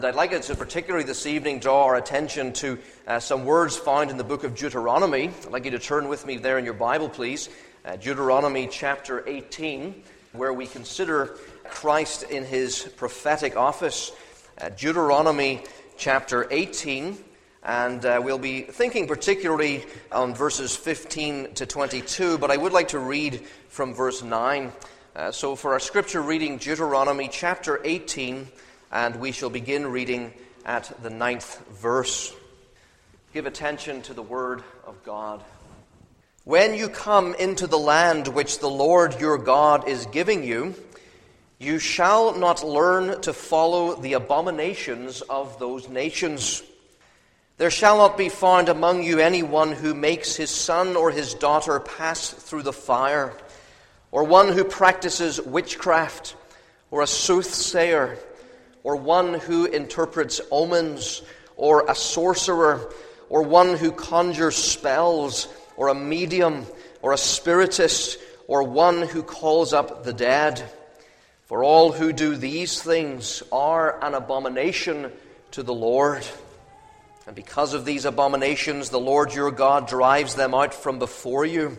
I'd like to particularly this evening draw our attention to some words found in the book of Deuteronomy. I'd like you to turn with me there in your Bible, please. Deuteronomy chapter 18, where we consider Christ in his prophetic office. Deuteronomy chapter 18, and we'll be thinking particularly on verses 15 to 22, but I would like to read from verse 9. So for our scripture reading, Deuteronomy chapter 18, and we shall begin reading at the 9th verse. Give attention to the word of God. When you come into the land which the Lord your God is giving you, you shall not learn to follow the abominations of those nations. There shall not be found among you anyone who makes his son or his daughter pass through the fire, or one who practices witchcraft, or a soothsayer, or one who interprets omens, or a sorcerer, or one who conjures spells, or a medium, or a spiritist, or one who calls up the dead. For all who do these things are an abomination to the Lord. And because of these abominations, the Lord your God drives them out from before you.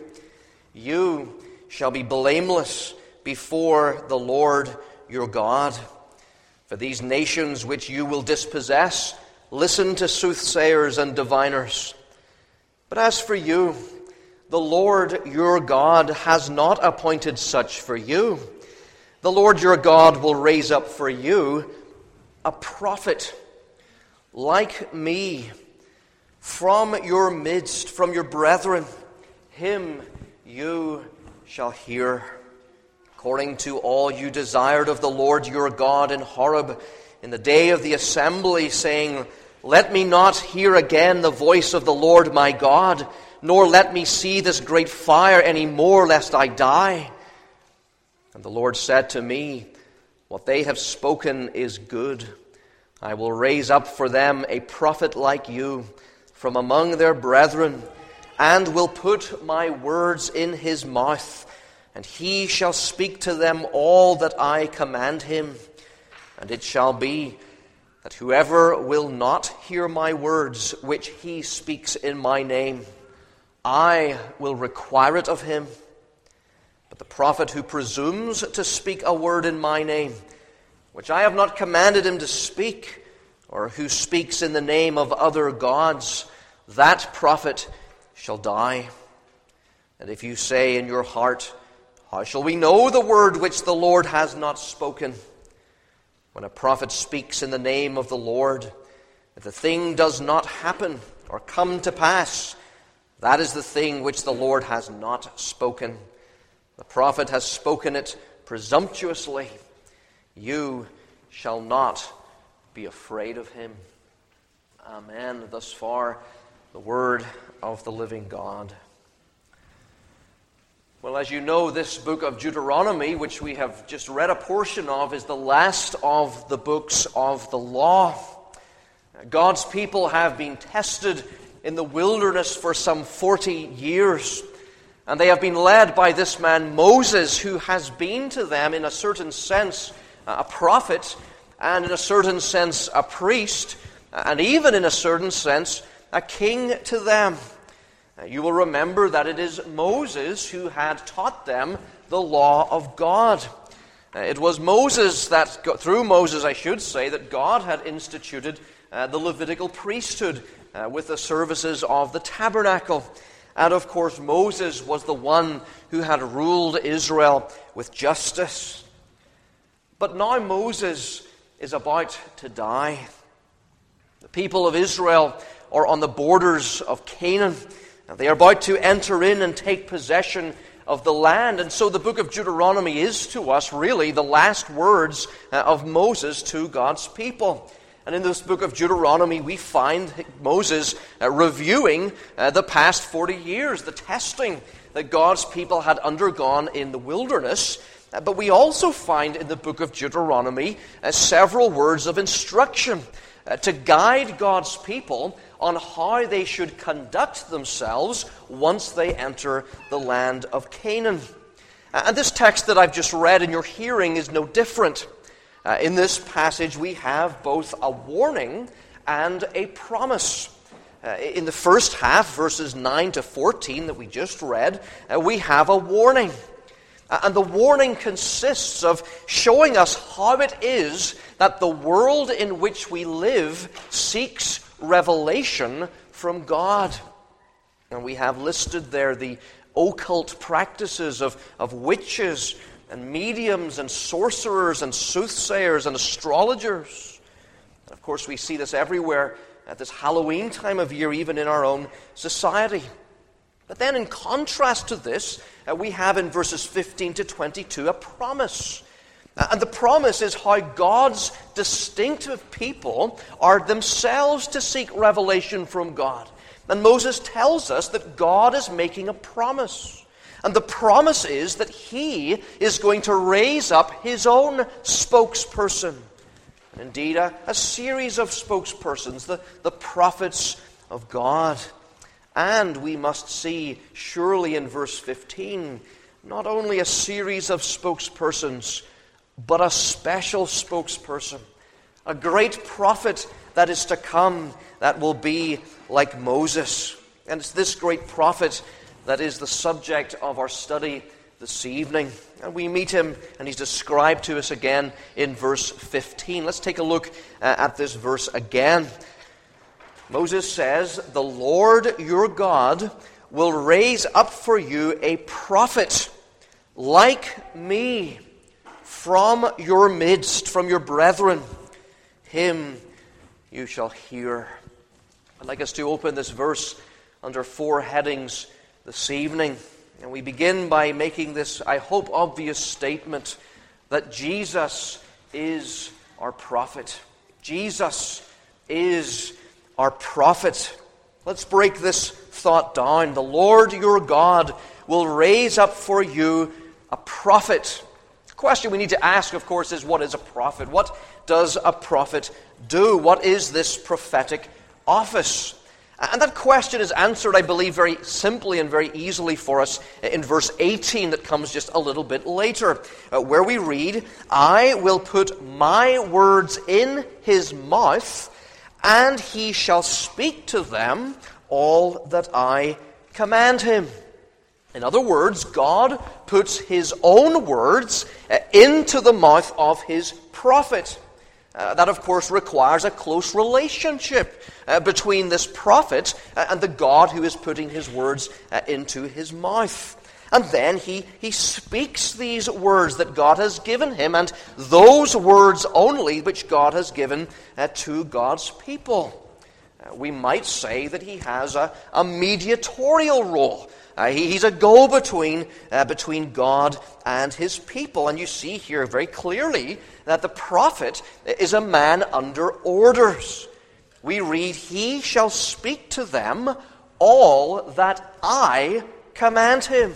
You shall be blameless before the Lord your God. For these nations which you will dispossess, listen to soothsayers and diviners. But as for you, the Lord your God has not appointed such for you. The Lord your God will raise up for you a prophet like me from your midst, from your brethren. Him you shall hear. According to all you desired of the Lord your God in Horeb, in the day of the assembly, saying, Let me not hear again the voice of the Lord my God, nor let me see this great fire any more, lest I die. And the Lord said to me, What they have spoken is good. I will raise up for them a prophet like you from among their brethren, and will put my words in his mouth, and he shall speak to them all that I command him. And it shall be that whoever will not hear my words which he speaks in my name, I will require it of him. But the prophet who presumes to speak a word in my name, which I have not commanded him to speak, or who speaks in the name of other gods, that prophet shall die. And if you say in your heart, How shall we know the word which the Lord has not spoken? When a prophet speaks in the name of the Lord, if the thing does not happen or come to pass, that is the thing which the Lord has not spoken. The prophet has spoken it presumptuously. You shall not be afraid of him. Amen. Thus far, the word of the living God. Well, as you know, this book of Deuteronomy, which we have just read a portion of, is the last of the books of the law. God's people have been tested in the wilderness for some 40 years. And they have been led by this man Moses, who has been to them, in a certain sense, a prophet, and in a certain sense, a priest, and even in a certain sense, a king to them. You will remember that it is Moses who had taught them the law of God. It was Moses that, through Moses I should say, that God had instituted the Levitical priesthood with the services of the tabernacle. And of course, Moses was the one who had ruled Israel with justice. But now Moses is about to die. The people of Israel are on the borders of Canaan. They are about to enter in and take possession of the land. And so the book of Deuteronomy is to us really the last words of Moses to God's people. And in this book of Deuteronomy, we find Moses reviewing the past 40 years, the testing that God's people had undergone in the wilderness. But we also find in the book of Deuteronomy several words of instruction to guide God's people on how they should conduct themselves once they enter the land of Canaan. And this text that I've just read in your hearing is no different. In this passage, we have both a warning and a promise. In the first half, verses 9 to 14 that we just read, we have a warning. And the warning consists of showing us how it is that the world in which we live seeks revelation from God. And we have listed there the occult practices of witches and mediums and sorcerers and soothsayers and astrologers. And of course, we see this everywhere at this Halloween time of year, even in our own society. But then in contrast to this, we have in verses 15 to 22 a promise. And the promise is how God's distinctive people are themselves to seek revelation from God. And Moses tells us that God is making a promise. And the promise is that he is going to raise up his own spokesperson. And indeed, a series of spokespersons, the prophets of God. And we must see, surely in verse 15, not only a series of spokespersons, but a special spokesperson, a great prophet that is to come that will be like Moses. And it's this great prophet that is the subject of our study this evening. And we meet him, and he's described to us again in verse 15. Let's take a look at this verse again. Moses says, "The Lord your God will raise up for you a prophet like me from your midst, from your brethren. Him you shall hear." I'd like us to open this verse under 4 headings this evening. And we begin by making this, I hope, obvious statement that Jesus is our prophet. Jesus is our prophet. Let's break this thought down. The Lord your God will raise up for you a prophet. The question we need to ask, of course, is what is a prophet? What does a prophet do? What is this prophetic office? And that question is answered, I believe, very simply and very easily for us in verse 18 that comes just a little bit later, where we read, "I will put my words in his mouth, and he shall speak to them all that I command him." In other words, God puts his own words into the mouth of his prophet. That, of course, requires a close relationship between this prophet and the God who is putting his words into his mouth. And then he speaks these words that God has given him, and those words only which God has given to God's people. We might say that he has a mediatorial role. He's a go-between between God and his people. And you see here very clearly that the prophet is a man under orders. We read, "He shall speak to them all that I command him."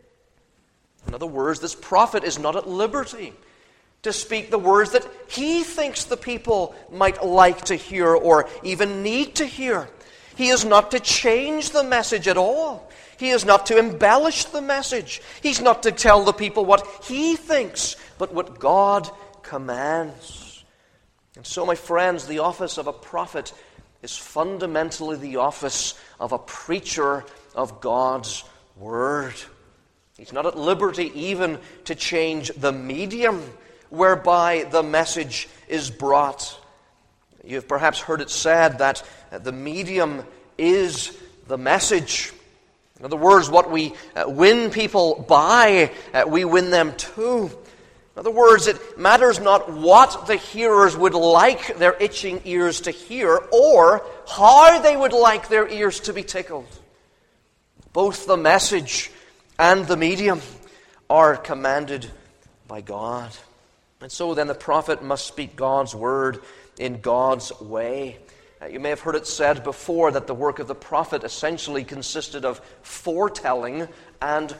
In other words, this prophet is not at liberty to speak the words that he thinks the people might like to hear or even need to hear. He is not to change the message at all. He is not to embellish the message. He's not to tell the people what he thinks, but what God commands. And so, my friends, the office of a prophet is fundamentally the office of a preacher of God's Word. He's not at liberty even to change the medium whereby the message is brought. You've perhaps heard it said that the medium is the message. In other words, what we win people by, we win them to. In other words, it matters not what the hearers would like their itching ears to hear or how they would like their ears to be tickled. Both the message and the medium are commanded by God. And so then the prophet must speak God's word in God's way. You may have heard it said before that the work of the prophet essentially consisted of foretelling and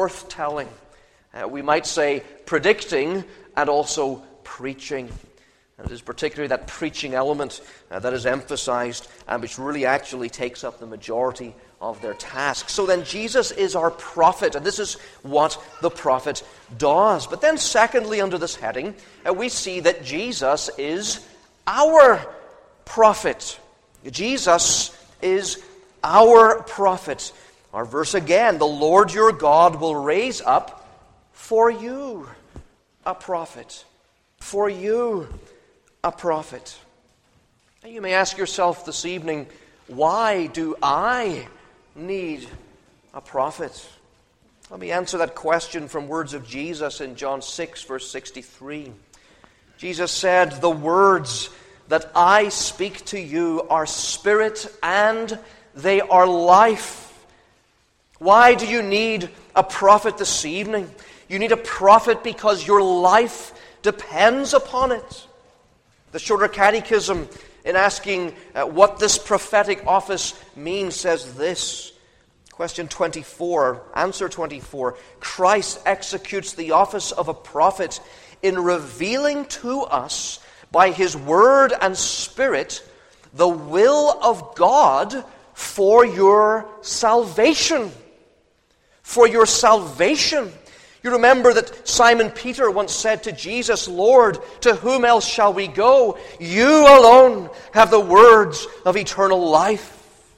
forthtelling. We might say predicting and also preaching. And it is particularly that preaching element that is emphasized and which really actually takes up the majority of their task. So then Jesus is our prophet, and this is what the prophet does. But then secondly, under this heading, we see that Jesus is our prophet. Jesus is our prophet. Our verse again, the Lord your God will raise up for you a prophet. For you a prophet. And you may ask yourself this evening, why do I need a prophet? Let me answer that question from words of Jesus in John 6, verse 63. Jesus said, "The words that I speak to you are spirit and they are life." Why do you need a prophet this evening? You need a prophet because your life depends upon it. The Shorter Catechism, in asking what this prophetic office means, says this. Question 24, answer 24. Christ executes the office of a prophet in revealing to us by his word and spirit the will of God for your salvation. For your salvation. You remember that Simon Peter once said to Jesus, "Lord, to whom else shall we go? You alone have the words of eternal life."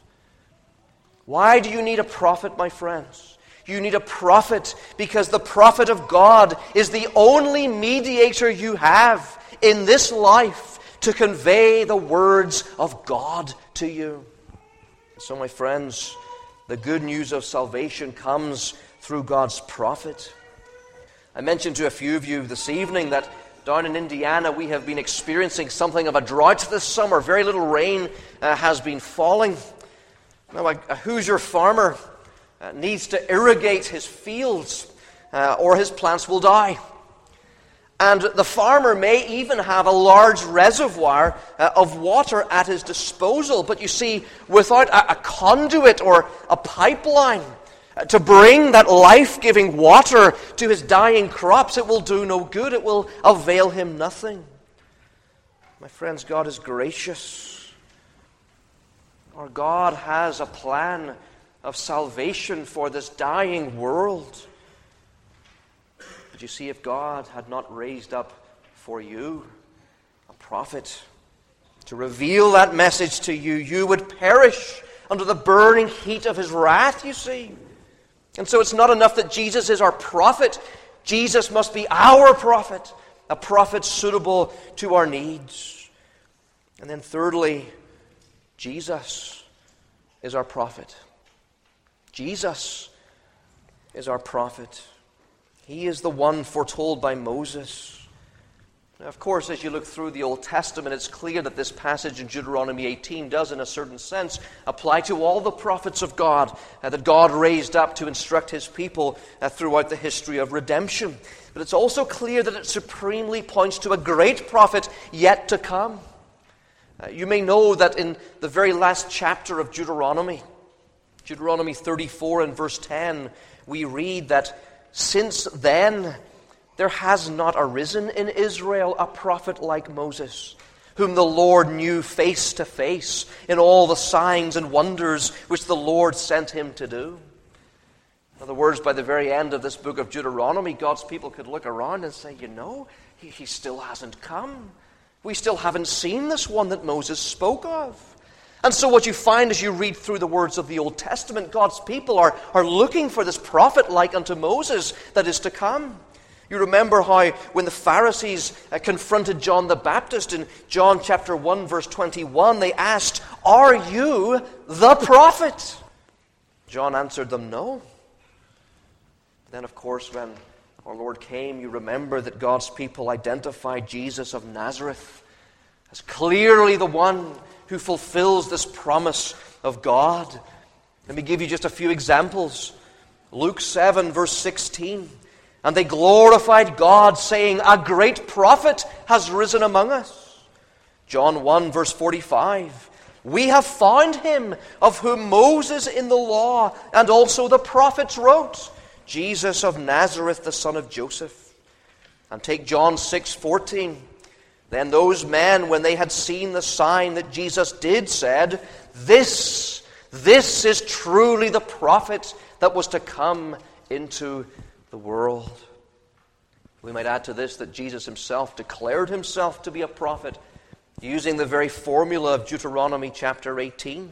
Why do you need a prophet, my friends? You need a prophet because the prophet of God is the only mediator you have in this life to convey the words of God to you. So, my friends, the good news of salvation comes through God's prophet. I mentioned to a few of you this evening that down in Indiana we have been experiencing something of a drought this summer. Very little rain has been falling. Now, a Hoosier farmer needs to irrigate his fields or his plants will die. And the farmer may even have a large reservoir of water at his disposal. But you see, without a conduit or a pipeline to bring that life-giving water to his dying crops, it will do no good. It will avail him nothing. My friends, God is gracious. Our God has a plan of salvation for this dying world. But you see, if God had not raised up for you a prophet to reveal that message to you, you would perish under the burning heat of his wrath, you see. And so it's not enough that Jesus is our prophet. Jesus must be our prophet, a prophet suitable to our needs. And then thirdly, Jesus is our prophet. Jesus is our prophet. He is the one foretold by Moses. Now, of course, as you look through the Old Testament, it's clear that this passage in Deuteronomy 18 does, in a certain sense, apply to all the prophets of God that God raised up to instruct his people throughout the history of redemption. But it's also clear that it supremely points to a great prophet yet to come. You may know that in the very last chapter of Deuteronomy 34 and verse 10, we read that since then there has not arisen in Israel a prophet like Moses, whom the Lord knew face to face in all the signs and wonders which the Lord sent him to do. In other words, by the very end of this book of Deuteronomy, God's people could look around and say, he still hasn't come. We still haven't seen this one that Moses spoke of. And so what you find as you read through the words of the Old Testament, God's people are looking for this prophet like unto Moses that is to come. You remember how when the Pharisees confronted John the Baptist in John chapter 1 verse 21, they asked, "Are you the prophet?" John answered them, "No." Then of course when our Lord came, you remember that God's people identified Jesus of Nazareth as clearly the one who fulfills this promise of God. Let me give you just a few examples. Luke 7 verse 16. And they glorified God, saying, "A great prophet has risen among us." John 1 verse 45. "We have found him of whom Moses in the law and also the prophets wrote, Jesus of Nazareth, the son of Joseph." And take John 6:14. Then those men, when they had seen the sign that Jesus did, said, This is truly the prophet that was to come into the world. We might add to this that Jesus himself declared himself to be a prophet using the very formula of Deuteronomy chapter 18.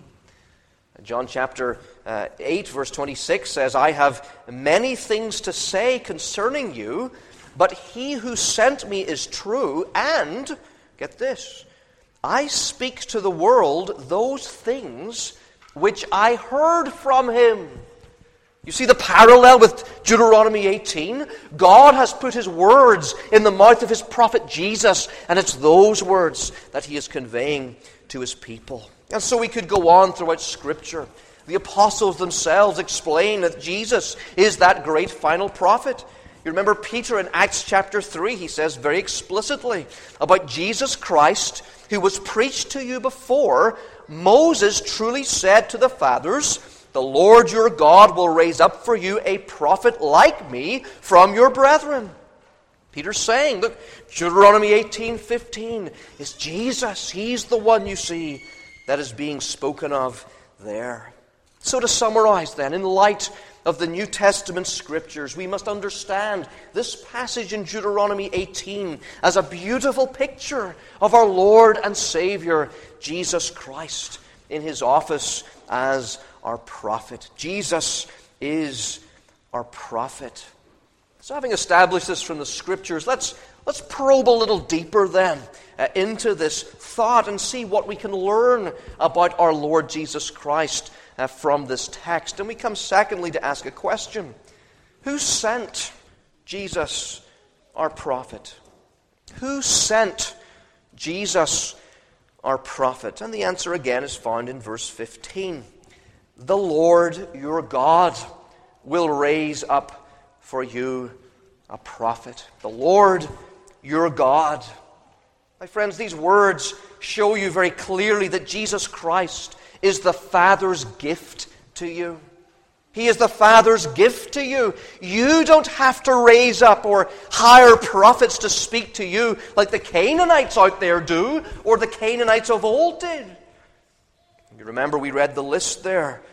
John chapter 8, verse 26 says, I have many things to say concerning you, but he who sent me is true, and, get this, I speak to the world those things which I heard from him. You see the parallel with Deuteronomy 18? God has put his words in the mouth of his prophet Jesus, and it's those words that he is conveying to his people. And so we could go on throughout Scripture. The apostles themselves explain that Jesus is that great final prophet. You remember Peter in Acts chapter 3, he says very explicitly about Jesus Christ, who was preached to you before. Moses truly said to the fathers, the Lord your God will raise up for you a prophet like me from your brethren. Peter's saying, look, Deuteronomy 18:15 is Jesus. He's the one you see that is being spoken of there. So to summarize then, in light of the New Testament Scriptures, we must understand this passage in Deuteronomy 18 as a beautiful picture of our Lord and Savior, Jesus Christ, in his office as our prophet. Jesus is our prophet. So having established this from the Scriptures, let's probe a little deeper then into this thought and see what we can learn about our Lord Jesus Christ from this text. And we come secondly to ask a question. Who sent Jesus, our prophet? Who sent Jesus, our prophet? And the answer again is found in verse 15. The Lord your God will raise up for you a prophet. The Lord your God. My friends, these words show you very clearly that Jesus Christ is the Father's gift to you. He is the Father's gift to you. You don't have to raise up or hire prophets to speak to you like the Canaanites out there do, or the Canaanites of old did. You remember we read the list there.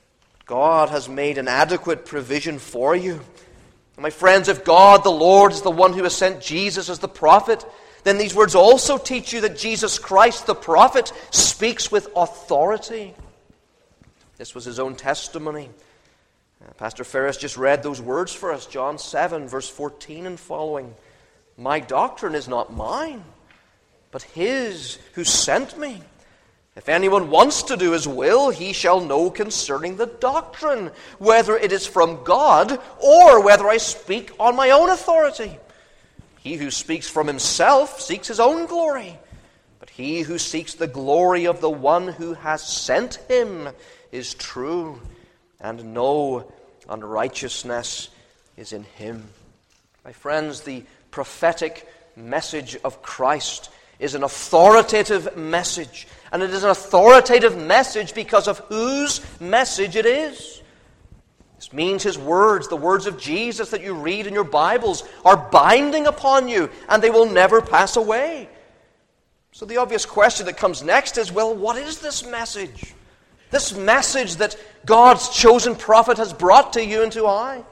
God has made an adequate provision for you. And my friends, if God the Lord is the one who has sent Jesus as the prophet, then these words also teach you that Jesus Christ, the prophet, speaks with authority. This was his own testimony. Pastor Ferris just read those words for us, John 7, verse 14 and following. My doctrine is not mine, but his who sent me. If anyone wants to do his will, he shall know concerning the doctrine, whether it is from God or whether I speak on my own authority. He who speaks from himself seeks his own glory, but he who seeks the glory of the one who has sent him is true, and no unrighteousness is in him. My friends, the prophetic message of Christ is an authoritative message, and it is an authoritative message because of whose message it is. This means his words, the words of Jesus that you read in your Bibles, are binding upon you, and they will never pass away. So the obvious question that comes next is, well, what is this message? This message that God's chosen prophet has brought to you and to I?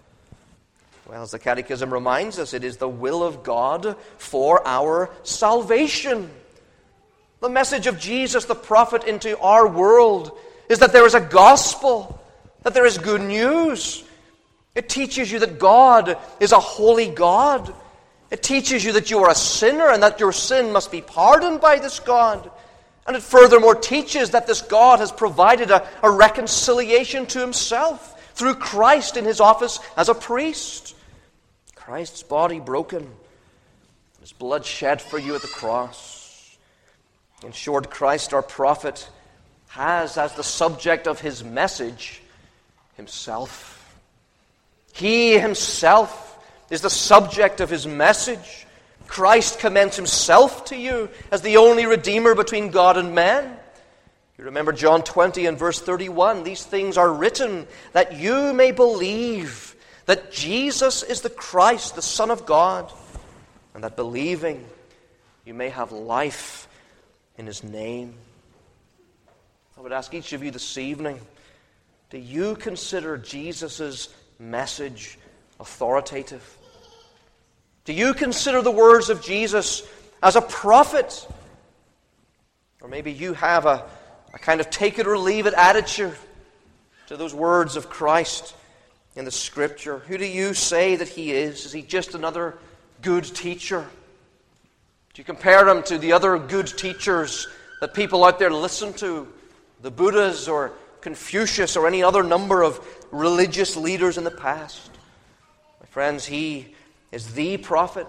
Well, as the Catechism reminds us, it is the will of God for our salvation. The message of Jesus, the prophet, into our world is that there is a gospel, that there is good news. It teaches you that God is a holy God. It teaches you that you are a sinner and that your sin must be pardoned by this God. And it furthermore teaches that this God has provided a reconciliation to himself through Christ in his office as a priest. Christ's body broken, his blood shed for you at the cross. In short, Christ, our prophet, has as the subject of his message himself. He himself is the subject of his message. Christ commends himself to you as the only Redeemer between God and man. You remember John 20 and verse 31. These things are written that you may believe that Jesus is the Christ, the Son of God, and that believing you may have life in His name. I would ask each of you this evening, do you consider Jesus' message authoritative? Do you consider the words of Jesus as a prophet? Or maybe you have a kind of take it or leave it attitude to those words of Christ in the Scripture. Who do you say that He is? Is He just another good teacher? Do you compare Him to the other good teachers that people out there listen to? The Buddhas or Confucius or any other number of religious leaders in the past? My friends, He is the prophet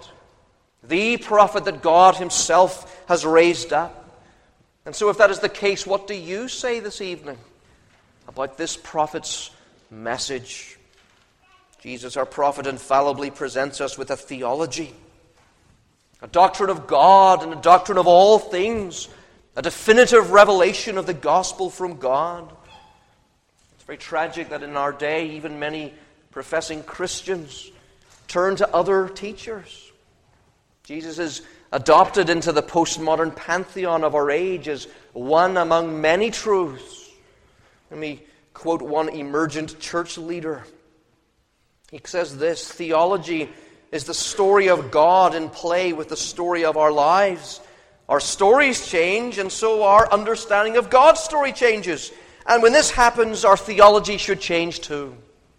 that God Himself has raised up. And so if that is the case, what do you say this evening about this prophet's message? Jesus, our prophet, infallibly presents us with a theology, a doctrine of God and a doctrine of all things, a definitive revelation of the gospel from God. It's very tragic that in our day, even many professing Christians turn to other teachers. Jesus is adopted into the postmodern pantheon of our age as one among many truths. Let me quote one emergent church leader. He says this: theology is the story of God in play with the story of our lives. Our stories change, and so our understanding of God's story changes. And when this happens, our theology should change too.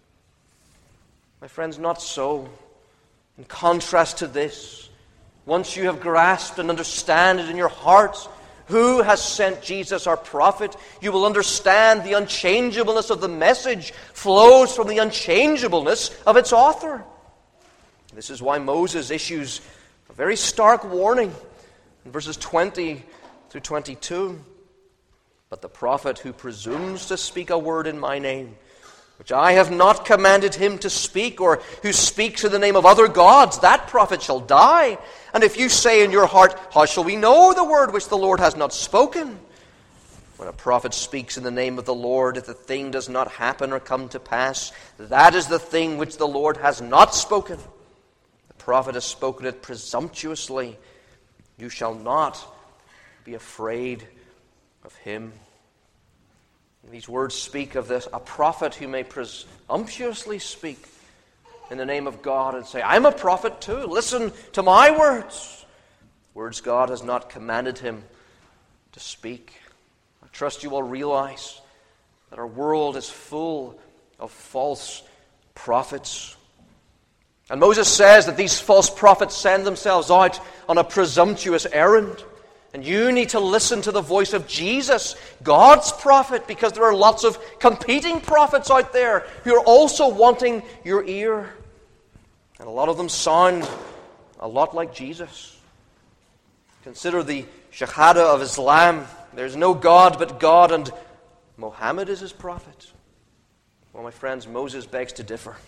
My friends, not so. In contrast to this, once you have grasped and understand it in your hearts, who has sent Jesus our prophet, you will understand the unchangeableness of the message flows from the unchangeableness of its author. This is why Moses issues a very stark warning in verses 20 through 22. But the prophet who presumes to speak a word in my name, which I have not commanded him to speak, or who speaks in the name of other gods, that prophet shall die. And if you say in your heart, how shall we know the word which the Lord has not spoken? When a prophet speaks in the name of the Lord, if the thing does not happen or come to pass, that is the thing which the Lord has not spoken. The prophet has spoken it presumptuously. You shall not be afraid of him. These words speak of this, a prophet who may presumptuously speak in the name of God and say, I'm a prophet too, listen to my words. Words God has not commanded him to speak. I trust you will realize that our world is full of false prophets. And Moses says that these false prophets send themselves out on a presumptuous errand. And you need to listen to the voice of Jesus, God's prophet, because there are lots of competing prophets out there who are also wanting your ear. And a lot of them sound a lot like Jesus. Consider the Shahada of Islam. There's no God but God, and Muhammad is his prophet. Well, my friends, Moses begs to differ.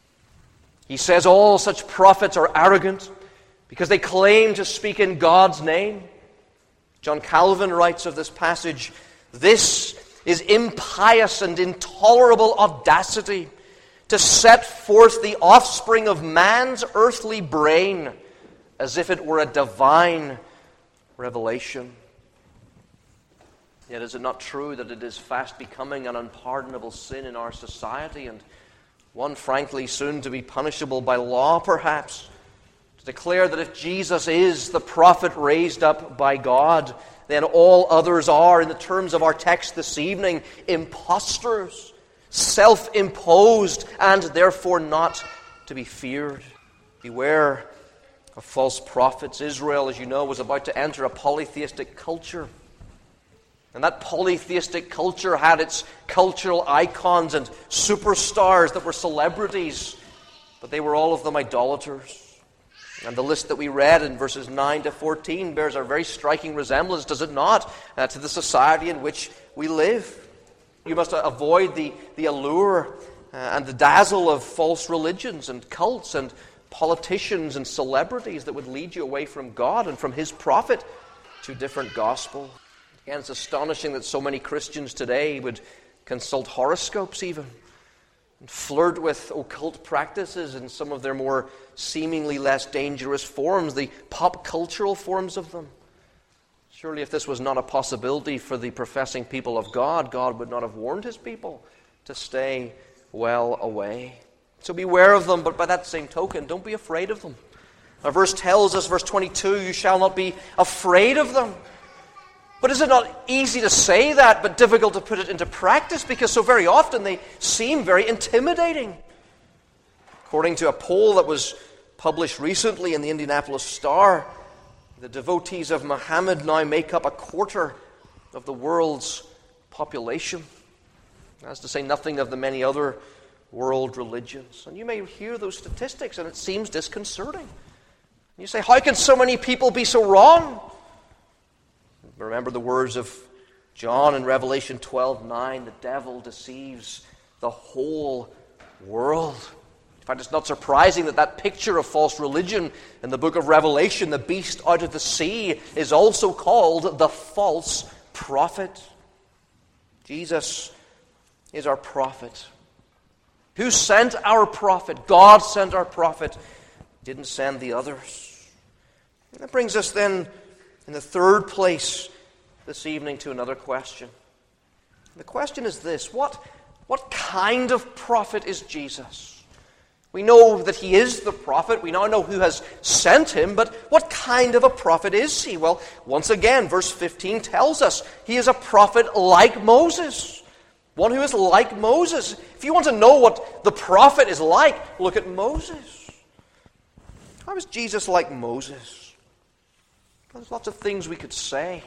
He says all such prophets are arrogant because they claim to speak in God's name. John Calvin writes of this passage, this is impious and intolerable audacity to set forth the offspring of man's earthly brain as if it were a divine revelation. Yet is it not true that it is fast becoming an unpardonable sin in our society, and one frankly soon to be punishable by law perhaps, to declare that if Jesus is the prophet raised up by God, then all others are, in the terms of our text this evening, impostors, self-imposed, and therefore not to be feared. Beware of false prophets. Israel, as you know, was about to enter a polytheistic culture. And that polytheistic culture had its cultural icons and superstars that were celebrities, but they were all of them idolaters. And the list that we read in verses 9 to 14 bears a very striking resemblance, does it not, to the society in which we live. You must avoid the allure and the dazzle of false religions and cults and politicians and celebrities that would lead you away from God and from His prophet to a different gospel. Again, it's astonishing that so many Christians today would consult horoscopes even and flirt with occult practices in some of their more seemingly less dangerous forms, the pop cultural forms of them. Surely if this was not a possibility for the professing people of God, God would not have warned his people to stay well away. So beware of them, but by that same token, don't be afraid of them. Our verse tells us, verse 22, you shall not be afraid of them. But is it not easy to say that, but difficult to put it into practice? Because so very often they seem very intimidating. According to a poll that was published recently in the Indianapolis Star, the devotees of Muhammad now make up a quarter of the world's population. As to say nothing of the many other world religions. And you may hear those statistics and it seems disconcerting. You say, how can so many people be so wrong? Remember the words of John in Revelation 12:9, the devil deceives the whole world. In fact, it's not surprising that picture of false religion in the book of Revelation, the beast out of the sea, is also called the false prophet. Jesus is our prophet. Who sent our prophet? God sent our prophet. Didn't send the others. And that brings us then, in the third place this evening, to another question. The question is this: what kind of prophet is Jesus? We know that he is the prophet. We now know who has sent him, but what kind of a prophet is he? Well, once again, verse 15 tells us he is a prophet like Moses. One who is like Moses. If you want to know what the prophet is like, look at Moses. How is Jesus like Moses? Well, there's lots of things we could say.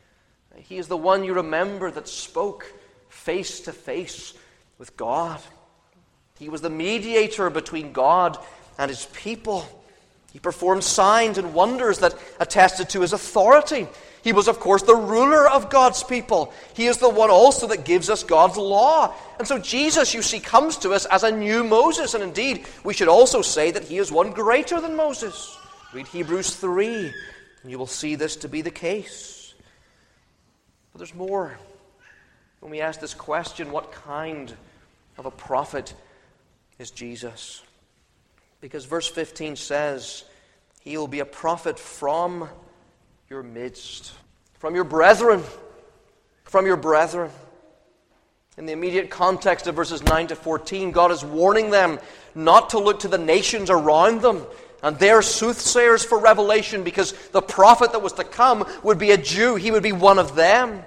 He is the one you remember that spoke face to face with God. He was the mediator between God and his people. He performed signs and wonders that attested to his authority. He was, of course, the ruler of God's people. He is the one also that gives us God's law. And so Jesus, you see, comes to us as a new Moses. And indeed, we should also say that he is one greater than Moses. Read Hebrews 3, and you will see this to be the case. But there's more. When we ask this question, what kind of a prophet is Jesus? Because verse 15 says, he will be a prophet from your midst, from your brethren, from your brethren. In the immediate context of verses 9 to 14, God is warning them not to look to the nations around them and their soothsayers for revelation, because the prophet that was to come would be a Jew. He would be one of them.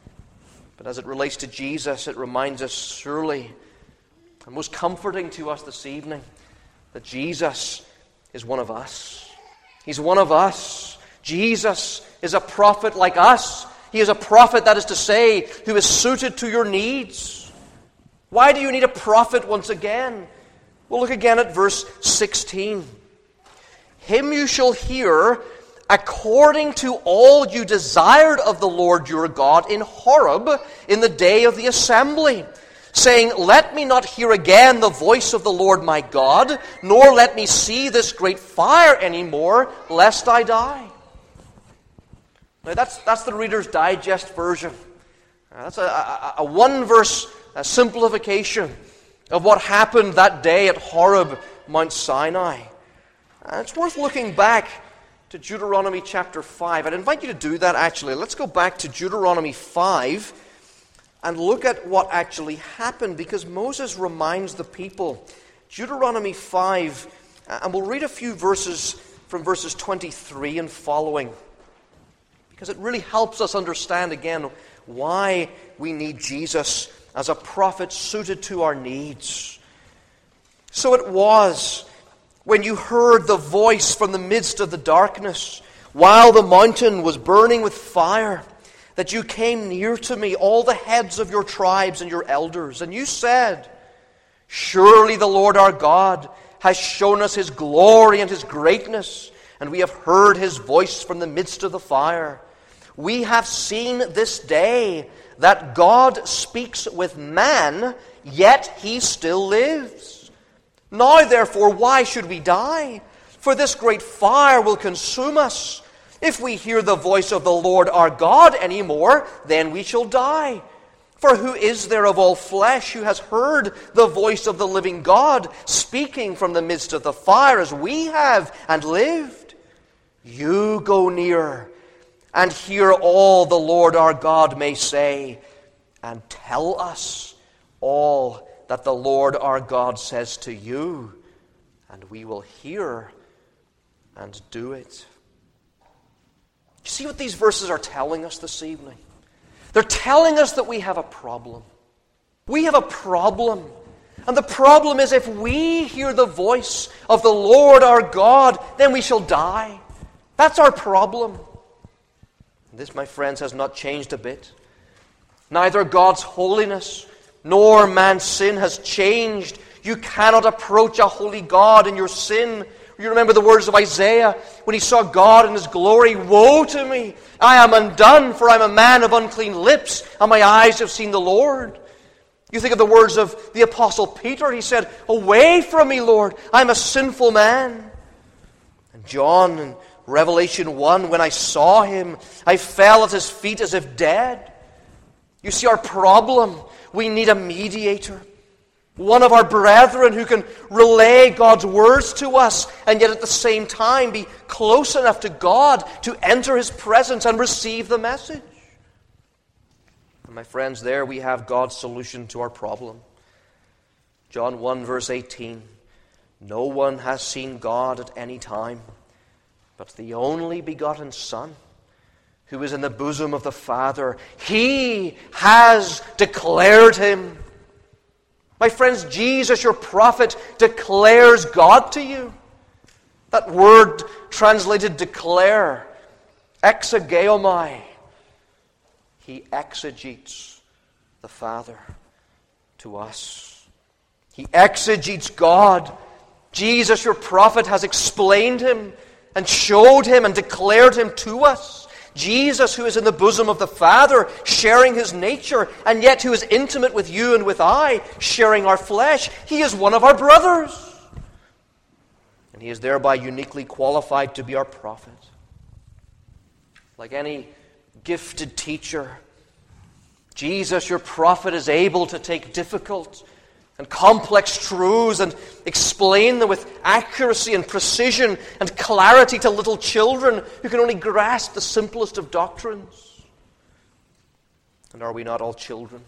But as it relates to Jesus, it reminds us surely, and most comforting to us this evening, that Jesus is one of us. He's one of us. Jesus is a prophet like us. He is a prophet, that is to say, who is suited to your needs. Why do you need a prophet once again? Well, look again at verse 16. Him you shall hear according to all you desired of the Lord your God in Horeb in the day of the assembly, saying, let me not hear again the voice of the Lord my God, nor let me see this great fire any more, lest I die. Now that's the Reader's Digest version. That's a one-verse simplification of what happened that day at Horeb, Mount Sinai. And it's worth looking back to Deuteronomy chapter 5. I'd invite you to do that actually. Let's go back to Deuteronomy 5 and look at what actually happened, because Moses reminds the people. Deuteronomy 5, and we'll read a few verses from verses 23 and following, because it really helps us understand again why we need Jesus as a prophet suited to our needs. So it was, when you heard the voice from the midst of the darkness, while the mountain was burning with fire, that you came near to me, all the heads of your tribes and your elders, and you said, surely the Lord our God has shown us his glory and his greatness, and we have heard his voice from the midst of the fire. We have seen this day that God speaks with man, yet he still lives. Now therefore, why should we die? For this great fire will consume us. If we hear the voice of the Lord our God any more, then we shall die. For who is there of all flesh who has heard the voice of the living God speaking from the midst of the fire as we have and lived? You go near and hear all the Lord our God may say, and tell us all that the Lord our God says to you, and we will hear and do it. You see what these verses are telling us this evening? They're telling us that we have a problem. We have a problem. And the problem is, if we hear the voice of the Lord our God, then we shall die. That's our problem. This, my friends, has not changed a bit. Neither God's holiness nor man's sin has changed. You cannot approach a holy God in your sin. You remember the words of Isaiah when he saw God in His glory. Woe to me! I am undone, for I am a man of unclean lips, and my eyes have seen the Lord. You think of the words of the Apostle Peter. He said, Away from me, Lord, I am a sinful man. And John in Revelation 1, when I saw Him, I fell at His feet as if dead. You see our problem. We need a mediator. One of our brethren who can relay God's words to us and yet at the same time be close enough to God to enter His presence and receive the message. And my friends, there we have God's solution to our problem. John 1 verse 18. No one has seen God at any time, but the only begotten Son, who is in the bosom of the Father, He has declared Him. My friends, Jesus, your prophet, declares God to you. That word translated declare, exegeomai. He exegetes the Father to us. He exegetes God. Jesus, your prophet, has explained Him and showed Him and declared Him to us. Jesus, who is in the bosom of the Father, sharing His nature, and yet who is intimate with you and with I, sharing our flesh. He is one of our brothers. And He is thereby uniquely qualified to be our prophet. Like any gifted teacher, Jesus, your prophet, is able to take difficult and complex truths and explain them with accuracy and precision and clarity to little children who can only grasp the simplest of doctrines. And are we not all children?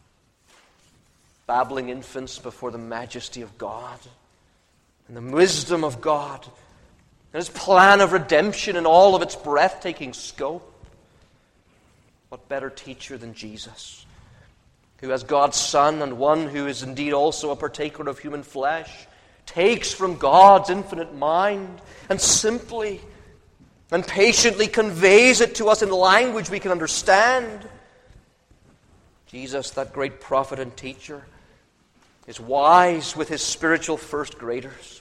Babbling infants before the majesty of God and the wisdom of God and His plan of redemption in all of its breathtaking scope. What better teacher than Jesus, who as God's Son and one who is indeed also a partaker of human flesh, takes from God's infinite mind and simply and patiently conveys it to us in language we can understand. Jesus, that great prophet and teacher, is wise with His spiritual first graders.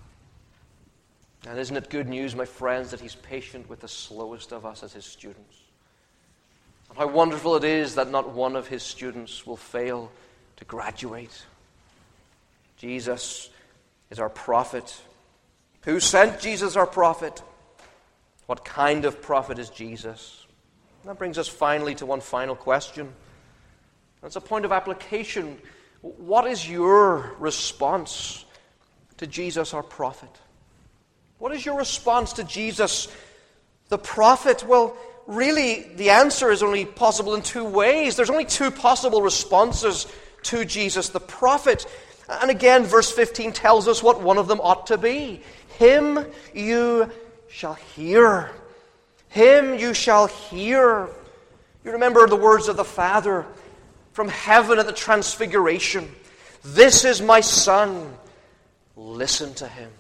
And isn't it good news, my friends, that He's patient with the slowest of us as His students? And how wonderful it is that not one of His students will fail to graduate. Jesus is our prophet. Who sent Jesus our prophet? What kind of prophet is Jesus? And that brings us finally to one final question. That's a point of application. What is your response to Jesus our prophet? What is your response to Jesus the prophet? Well, really, the answer is only possible in two ways. There's only two possible responses to Jesus the prophet. And again, verse 15 tells us what one of them ought to be. Him you shall hear. Him you shall hear. You remember the words of the Father from heaven at the Transfiguration. This is my Son. Listen to Him.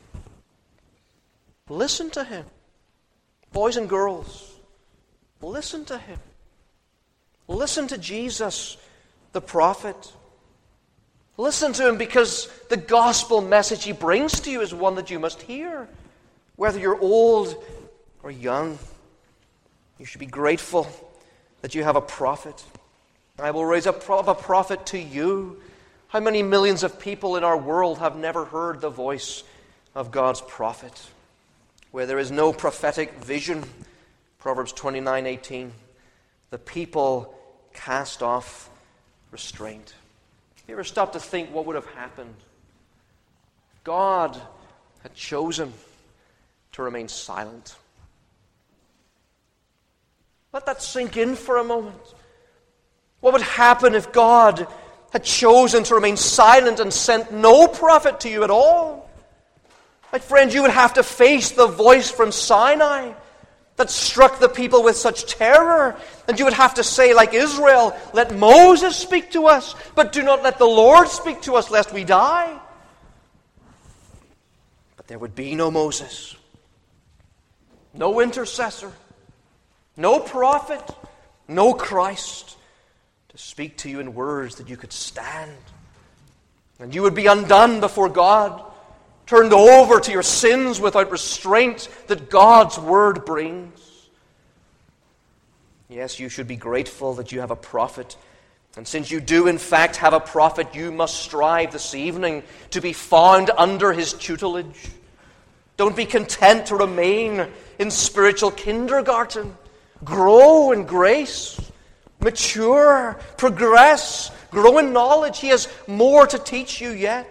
Listen to Him. Boys and girls, listen to Him. Listen to Jesus, the prophet. Listen to Him because the gospel message He brings to you is one that you must hear. Whether you're old or young, you should be grateful that you have a prophet. I will raise up a prophet to you. How many millions of people in our world have never heard the voice of God's prophet? Where there is no prophetic vision, Proverbs 29:18, the people cast off restraint. Have you ever stopped to think what would have happened if God had chosen to remain silent? Let that sink in for a moment. What would happen if God had chosen to remain silent and sent no prophet to you at all? My friend, you would have to face the voice from Sinai that struck the people with such terror. And you would have to say, like Israel, let Moses speak to us, but do not let the Lord speak to us, lest we die. But there would be no Moses, no intercessor, no prophet, no Christ to speak to you in words that you could stand. And you would be undone before God, turned over to your sins without restraint that God's Word brings. Yes, you should be grateful that you have a prophet. And since you do in fact have a prophet, you must strive this evening to be found under his tutelage. Don't be content to remain in spiritual kindergarten. Grow in grace, mature, progress, grow in knowledge. He has more to teach you yet.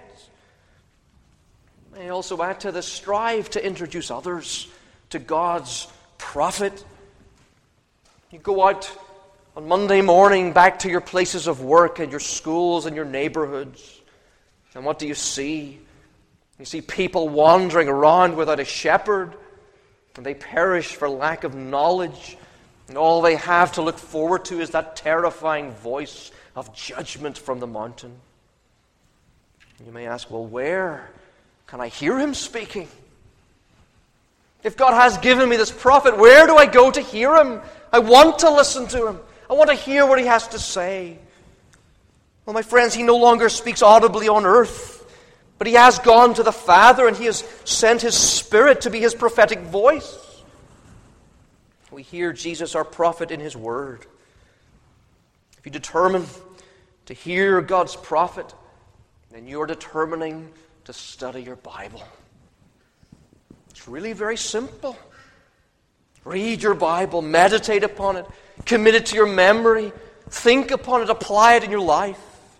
May I also add to this, strive to introduce others to God's prophet. You go out on Monday morning back to your places of work and your schools and your neighborhoods, and what do you see? You see people wandering around without a shepherd, and they perish for lack of knowledge, and all they have to look forward to is that terrifying voice of judgment from the mountain. You may ask, well, where can I hear him speaking? If God has given me this prophet, where do I go to hear him? I want to listen to him. I want to hear what he has to say. Well, my friends, he no longer speaks audibly on earth, but he has gone to the Father, and he has sent his Spirit to be his prophetic voice. We hear Jesus, our prophet, in his word. If you determine to hear God's prophet, then you are determining to study your Bible. It's really very simple. Read your Bible, meditate upon it, commit it to your memory, think upon it, apply it in your life.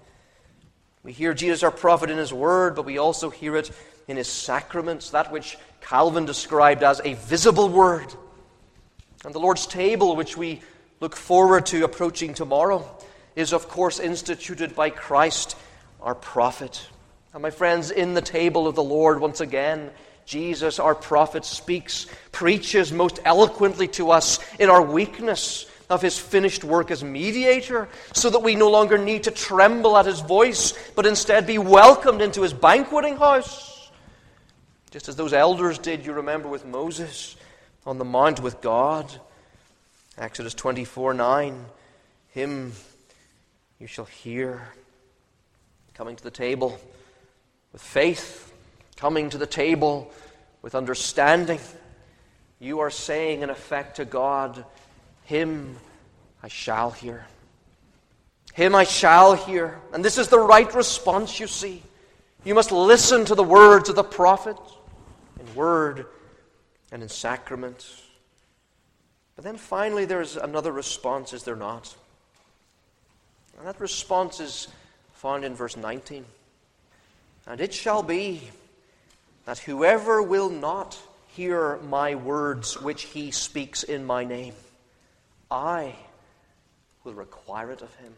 We hear Jesus, our prophet, in his word, but we also hear it in his sacraments, that which Calvin described as a visible word. And the Lord's table, which we look forward to approaching tomorrow, is of course instituted by Christ, our prophet. And my friends, in the table of the Lord, once again, Jesus, our prophet, speaks, preaches most eloquently to us in our weakness of his finished work as mediator, so that we no longer need to tremble at his voice, but instead be welcomed into his banqueting house. Just as those elders did, you remember, with Moses on the mount with God. Exodus 24:9, him you shall hear. Coming to the table with faith, coming to the table with understanding, you are saying in effect to God, him I shall hear. Him I shall hear. And this is the right response, you see. You must listen to the words of the prophet in word and in sacrament. But then finally there's another response, is there not? And that response is found in verse 19. And it shall be that whoever will not hear my words which he speaks in my name, I will require it of him.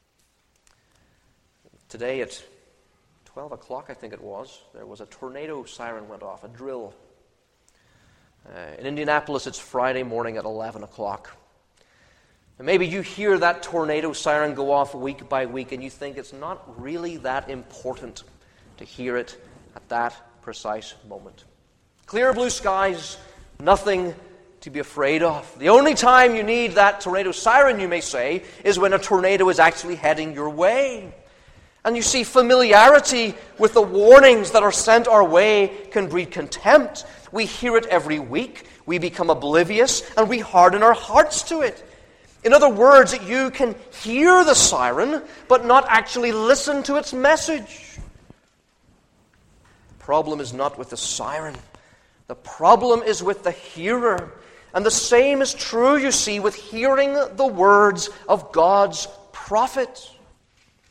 Today at 12 o'clock, I think it was, there was a tornado siren went off, a drill. In Indianapolis, it's Friday morning at 11 o'clock. And maybe you hear that tornado siren go off week by week, and you think it's not really that important to hear it at that precise moment. Clear blue skies, nothing to be afraid of. The only time you need that tornado siren, you may say, is when a tornado is actually heading your way. And you see, familiarity with the warnings that are sent our way can breed contempt. We hear it every week, we become oblivious, and we harden our hearts to it. In other words, you can hear the siren, but not actually listen to its message. The problem is not with the siren. The problem is with the hearer. And the same is true, you see, with hearing the words of God's prophet.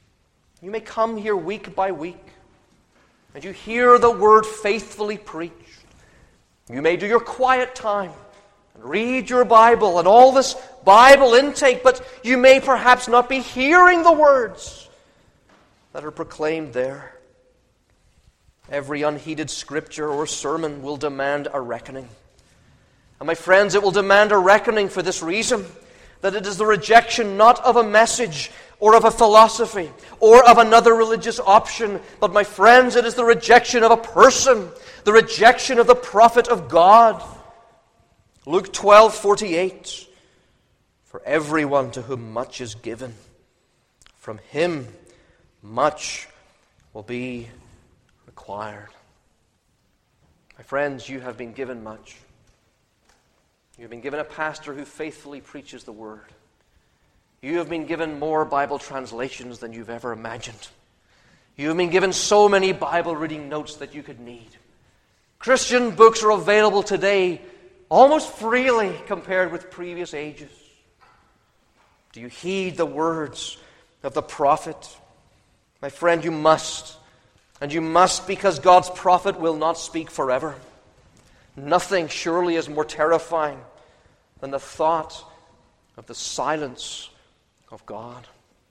You may come here week by week, and you hear the word faithfully preached. You may do your quiet time and read your Bible and all this Bible intake, but you may perhaps not be hearing the words that are proclaimed there. Every unheeded scripture or sermon will demand a reckoning. And my friends, it will demand a reckoning for this reason, that it is the rejection not of a message or of a philosophy or of another religious option, but my friends, it is the rejection of a person, the rejection of the prophet of God. Luke 12:48, for everyone to whom much is given, from him much will be required. My friends, you have been given much. You have been given a pastor who faithfully preaches the Word. You have been given more Bible translations than you've ever imagined. You have been given so many Bible reading notes that you could need. Christian books are available today almost freely compared with previous ages. Do you heed the words of the prophet? My friend, you must. And you must, because God's prophet will not speak forever. Nothing surely is more terrifying than the thought of the silence of God.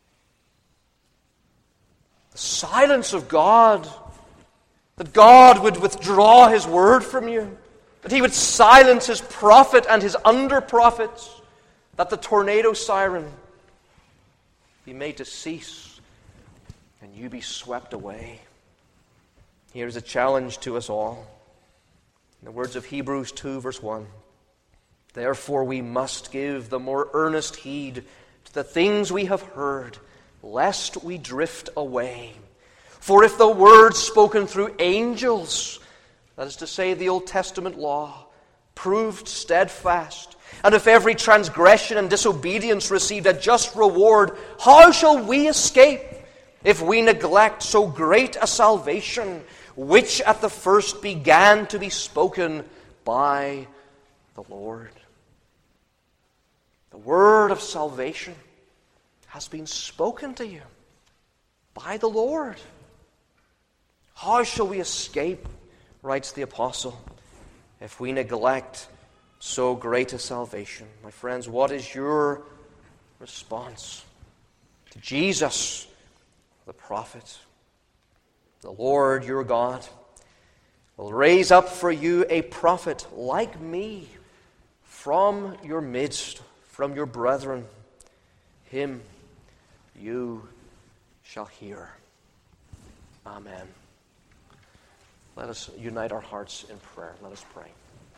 The silence of God. That God would withdraw His word from you. That He would silence His prophet and His under-prophets. That the tornado siren be made to cease and you be swept away. Here's a challenge to us all. In the words of Hebrews 2, verse 1, therefore we must give the more earnest heed to the things we have heard, lest we drift away. For if the word spoken through angels, that is to say the Old Testament law, proved steadfast, and if every transgression and disobedience received a just reward, how shall we escape if we neglect so great a salvation, which at the first began to be spoken by the Lord? The word of salvation has been spoken to you by the Lord. How shall we escape, writes the apostle, if we neglect so great a salvation? My friends, what is your response to Jesus, the prophet? The Lord your God will raise up for you a prophet like me from your midst, from your brethren. Him you shall hear. Amen. Let us unite our hearts in prayer. Let us pray.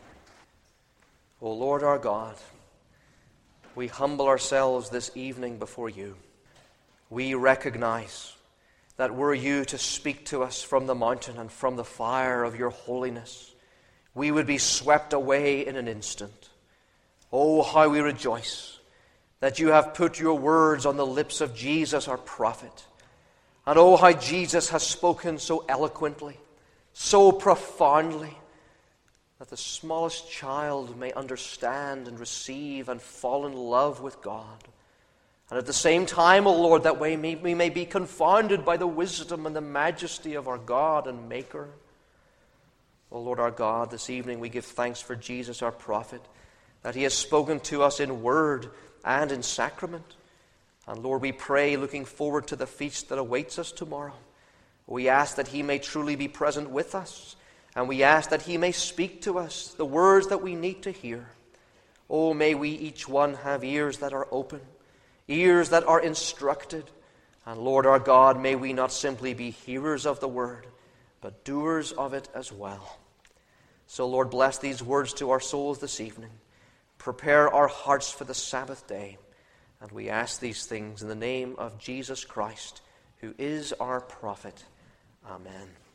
O Lord our God, we humble ourselves this evening before you. We recognize that were you to speak to us from the mountain and from the fire of your holiness, we would be swept away in an instant. Oh, how we rejoice that you have put your words on the lips of Jesus, our prophet. And oh, how Jesus has spoken so eloquently, so profoundly, that the smallest child may understand and receive and fall in love with God. And at the same time, O Lord, that we may be confounded by the wisdom and the majesty of our God and Maker. O Lord our God, this evening we give thanks for Jesus our prophet, that He has spoken to us in word and in sacrament. And Lord, we pray, looking forward to the feast that awaits us tomorrow, we ask that He may truly be present with us, and we ask that He may speak to us the words that we need to hear. Oh, may we each one have ears that are open, ears that are instructed. And Lord our God, may we not simply be hearers of the word, but doers of it as well. So Lord, bless these words to our souls this evening. Prepare our hearts for the Sabbath day. And we ask these things in the name of Jesus Christ, who is our prophet. Amen.